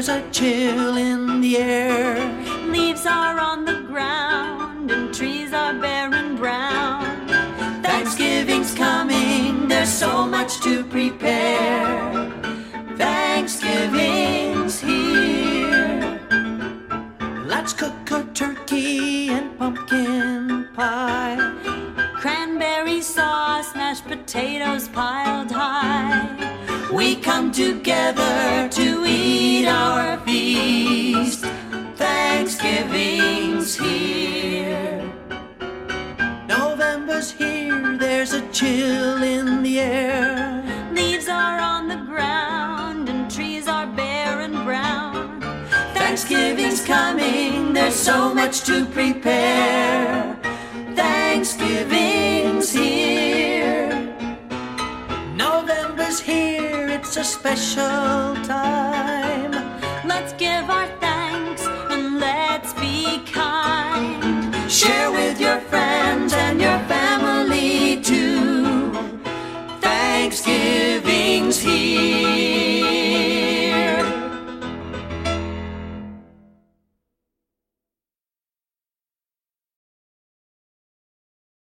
there's a chill in the air. Leaves are on the ground and trees are bare and brown. Thanksgiving's coming, there's so much to prepare. Thanksgiving's here. Let's cook a turkey and pumpkin pie. Cranberry sauce, mashed potatoes piled high. We come together to eat our feast. Thanksgiving's here. November's here, there's a chill in the air. Leaves are on the ground and trees are bare and brown. Thanksgiving's coming, there's so much to prepare. Thanksgiving's here. November's here, it's a special time.